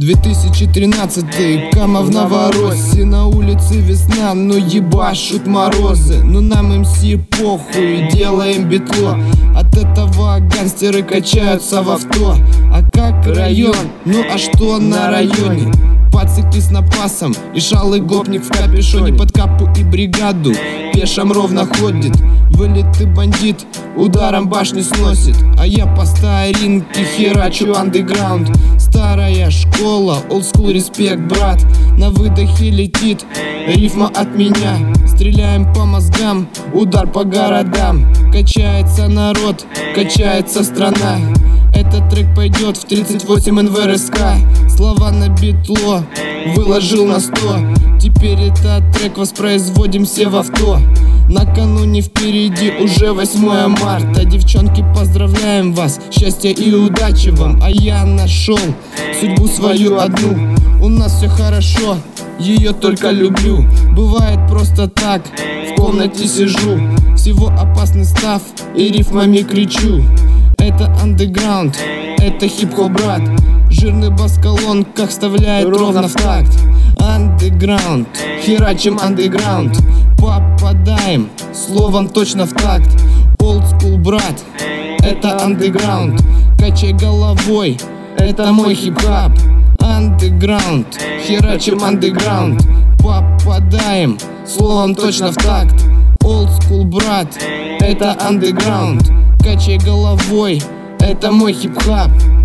2013, Кама в Новороссии. На улице весна, но ебашут морозы. Но нам МС похуй, делаем битло. От этого гангстеры качаются в авто. А как район? Ну а что на районе? Пацики с напасом и шалый гопник в капюшоне. Под капу и бригаду пешим ровно ходит. Вылитый бандит ударом башни сносит. А я по старинке херачу андеграунд. Старая школа, олдскул, респект, брат. На выдохе летит рифма от меня. Стреляем по мозгам, удар по городам. Качается народ, качается страна. Этот трек пойдет в 38 НВРСК. Слова на битло выложил на 100. Теперь этот трек воспроизводим все в авто. Накануне впереди уже 8 марта. Девчонки, поздравляем вас, счастья и удачи вам. А я нашел судьбу свою одну. У нас все хорошо, ее только люблю. Бывает просто так, в комнате сижу. Всего опасный став и рифмами кричу. Это андеграунд, это хип-хоп, брат. Жирный бас в колонках вставляет ровно в такт. Андеграунд, херачим андеграунд. Попадаем словом точно в такт. Олдскул, брат, это андеграунд. Качай головой, это мой хип-хап. Андеграунд, херачим андеграунд. Попадаем словом точно в такт. Олдскул, брат, это андеграунд. Качай головой, это мой хип-хап.